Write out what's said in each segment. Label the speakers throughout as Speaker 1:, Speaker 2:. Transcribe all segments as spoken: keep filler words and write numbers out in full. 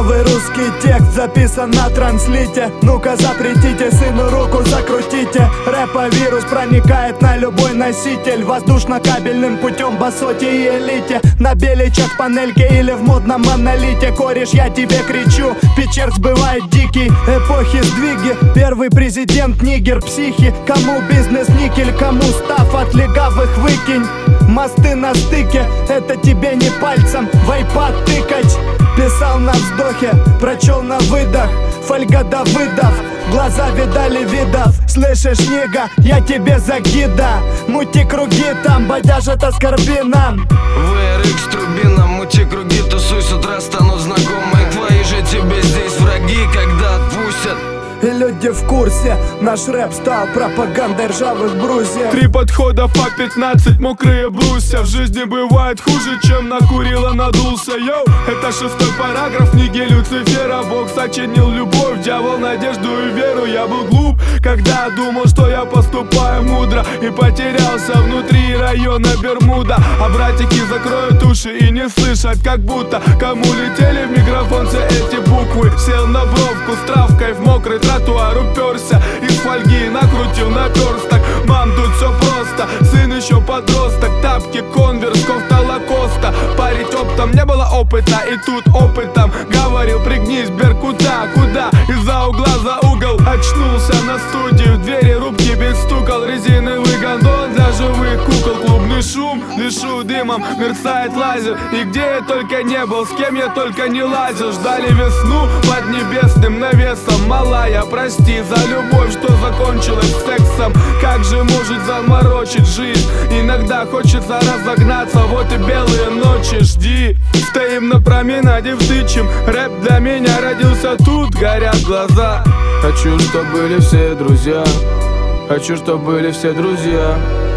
Speaker 1: Новый русский текст записан на транслите. Ну-ка запретите, сыну руку закрутите. Рэпа-вирус проникает на любой носитель. Воздушно-кабельным путем басоте и элите. На беличах панельке или в модном монолите. Кореш, я тебе кричу, Печерск бывает дикий. Эпохи сдвиги, первый президент нигер, психи. Кому бизнес никель, кому став от легавых выкинь. Мосты на стыке, это тебе не пальцем в айпад тыкать. Писал на вздохе, прочел на выдох. Фольга Давыдов, глаза видали видов. Слышишь, нига, я тебе за гида. Мути круги там, бодяжат оскорбинам.
Speaker 2: вэ эр икс Трубина, мути круги, тусуй, с утра станут знакомые. Твои же тебе здесь враги, когда отпустят.
Speaker 1: И люди в курсе, наш рэп стал пропагандой ржавых брусьев.
Speaker 3: Три подхода по пятнадцать, мокрые брусья. В жизни бывает хуже, чем накурила, надулся. Йоу, это шестой параграф книги Люцифера. Бог сочинил любовь, дьявол надежду и веру. Я был глуп, когда думал, что я поступаю мудро, и потерялся внутри района Бермуда. А братики закроют уши и не слышат, как будто кому летели в микрофон все эти буквы. Сел на бровку с травкой в мокрый тротуар, уперся из фольги, накрутил наперсток. Мам, тут все просто, сын еще подросток. Тапки, конверс, кофта лакоста. Парить оптом не было опыта, и тут опытом говорил: пригнись, Беркута, куда? Из-за угла за угол очнулся на студию. В двери рубки бестукал, резиновый гондон для живых кукол. Клубный шум, дышу дымом, мерцает лазер. И где я только не был, с кем я только не лазил. Ждали весну под небесным навесом. Малая, прости за любовь, что закончилась сексом. Как же может заморочить жизнь? Иногда хочется разогнаться, вот и белые ночи, жди. Стоим на променаде, втычем. Рэп для меня родился, тут горят глаза. Хочу, чтоб были все друзья. Хочу, чтоб были все друзья.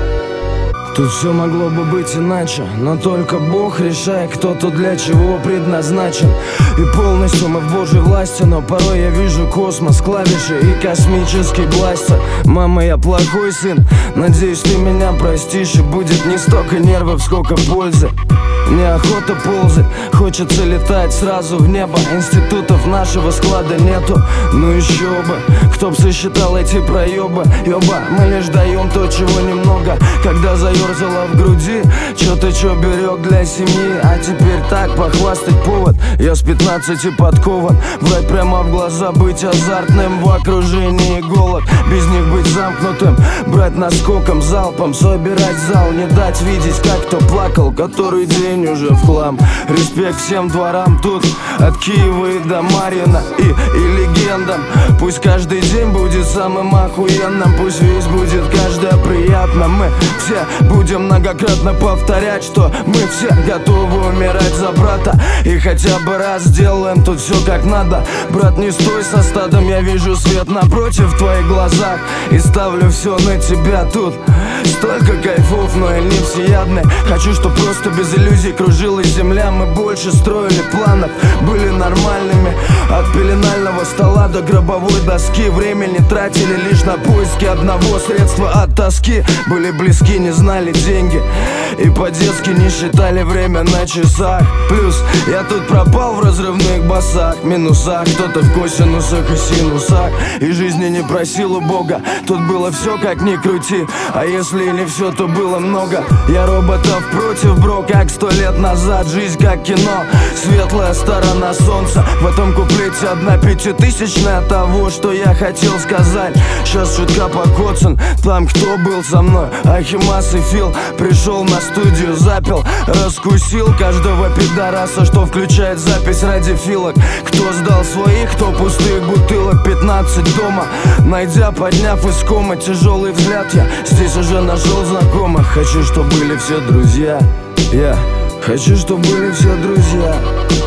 Speaker 4: Тут все могло бы быть иначе, но только Бог решает, кто тут для чего предназначен. И полностью мы в Божьей власти, но порой я вижу космос, клавиши и космический бластер. Мама, я плохой сын, надеюсь, ты меня простишь. И будет не столько нервов, сколько пользы. Неохота ползать, хочется летать сразу в небо. Институтов нашего склада нету, ну еще бы. Кто б сосчитал эти проебы, ёба. Мы лишь даем то, чего немного. Когда заерзала в груди, чё ты чё берег для семьи. А теперь так, похвастать повод. Я с пятнадцати подкован. Врать прямо в глаза, быть азартным в окружении иголок. Без них быть замкнутым, брать наскоком, залпом. Собирать зал, не дать видеть, как кто плакал, который день уже в хлам. Респект всем дворам тут, от Киева и до Марьина, и, и легендам. Пусть каждый день будет самым охуенным, пусть весь будет каждое приятно. Мы все будем многократно повторять, что мы все готовы умирать за брата. И хотя бы раз сделаем тут все как надо. Брат, не стой со стадом, я вижу свет напротив в твоих глазах. И ставлю все на тебя тут. Столько кайфов, но я не всеядный. Хочу, чтоб просто без иллюзий кружилась земля. Мы больше строили планов, были нормальными. От пеленального стола до гробовой доски. Времени тратили лишь на поиски одного средства от тоски. Были близки, не знали деньги, и по-детски не считали время на часах. Плюс я тут пропал в разрывных басах, минусах. Кто-то в косинусах и синусах. И жизни не просил у Бога. Тут было все как ни крути. А если и не все, то было много. Я роботов против, бро, как сто лет назад. Жизнь как кино, светлая сторона солнца. В этом куплете одна пятитысячная того, что я хотел сказать. Сейчас чутка покоцан, там кто был со мной. Ахимас и Фил пришел на студию, запил, раскусил каждого пидораса, что включает запись ради филок. Кто сдал своих, кто пустых бутылок. Пятнадцать дома, найдя, подняв из комы тяжелый взгляд, я здесь уже нашел знакомых. Хочу, чтобы были все друзья. Я хочу, чтобы были все друзья.